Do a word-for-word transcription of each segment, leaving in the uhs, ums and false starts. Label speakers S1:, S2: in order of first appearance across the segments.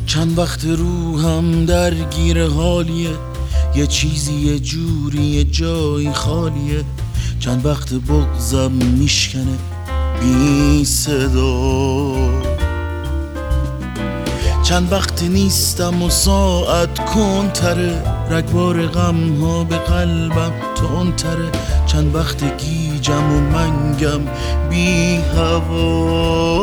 S1: چند وقت روحم درگیر حالیه، یه چیزی یه جوری یه جایی خالیه. چند وقت بغضم میشکنه بی صدا، چند وقت نیستم و ساعت کنتره، رگبار غم ها به قلبم تندتره. چند وقت گیجم و منگم بی هوا،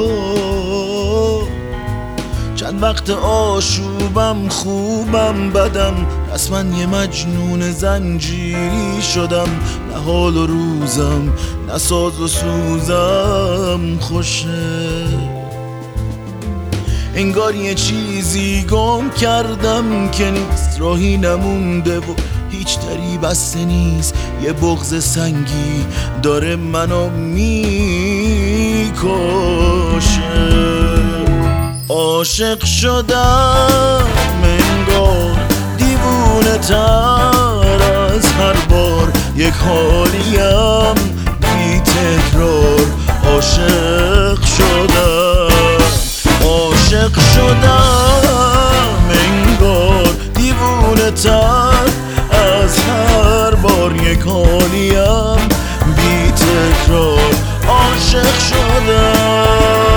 S1: چند وقت آشوبم خوبم بدم، پس من یه مجنون زنجیری شدم. نه حال و روزم نه ساز و سوزم خوشه، انگار یه چیزی گم کردم که نیست، راهی نمونده و هیچ دری بسته نیست. یه بغض سنگی داره منو میکشه. عاشق شدم انگار دیوونه تر از هر بار، یک حالیم بی تکرار. عاشق شدم عاشق شدم انگار دیوونه تر از هر بار، یک حالیم بی تکرار. عاشق شدم.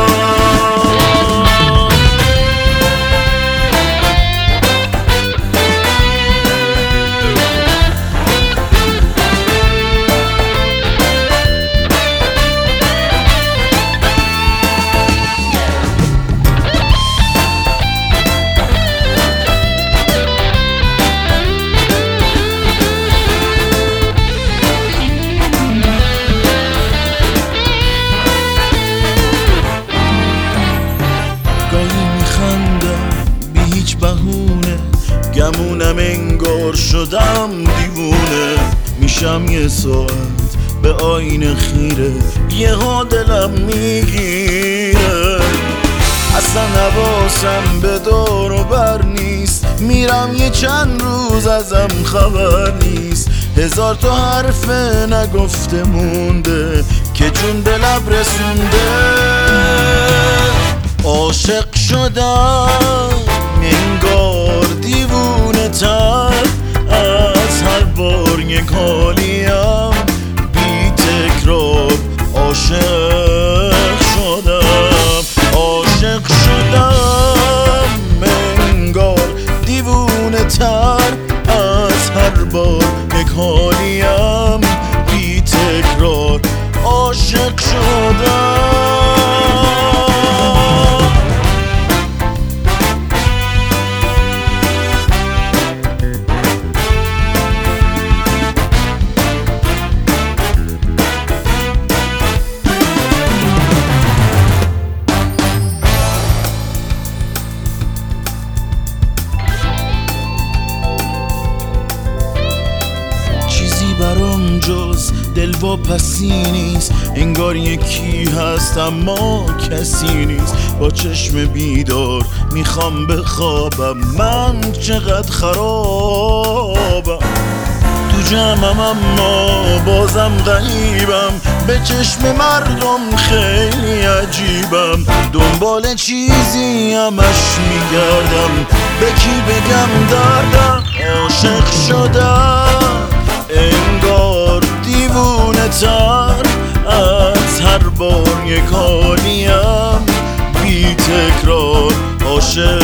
S1: گمونم انگار شدم دیوونه، میشم یه ساعت به آینه خیره، یه ها دلم میگیره. اصلا حواسم به دور و بر نیست، میرم یه چند روز ازم خبر نیست. هزار تا حرف نگفته مونده که جون به لب رسونده. عاشق شدم انگار دیوونه تر از هر بار، یک حالیم بی تکرار. عاشق شدم عاشق شدم انگار دیوونه تر از هر بار، یک حالیم بی تکرار. عاشق شدم. برام جز دلواپسی نیست، انگار یکی هست اما کسی نیست. با چشم بیدار میخوام بخوابم، من چقدر خرابم. تو جمعم اما بازم غریبم، به چشم مردم خیلی عجیبم. دنبال چیزی همش میگردم، به کی بگم دردم. عاشق شدم انگار دیوونه تر از هر بار، یک حالیم بی تکرار. عاشق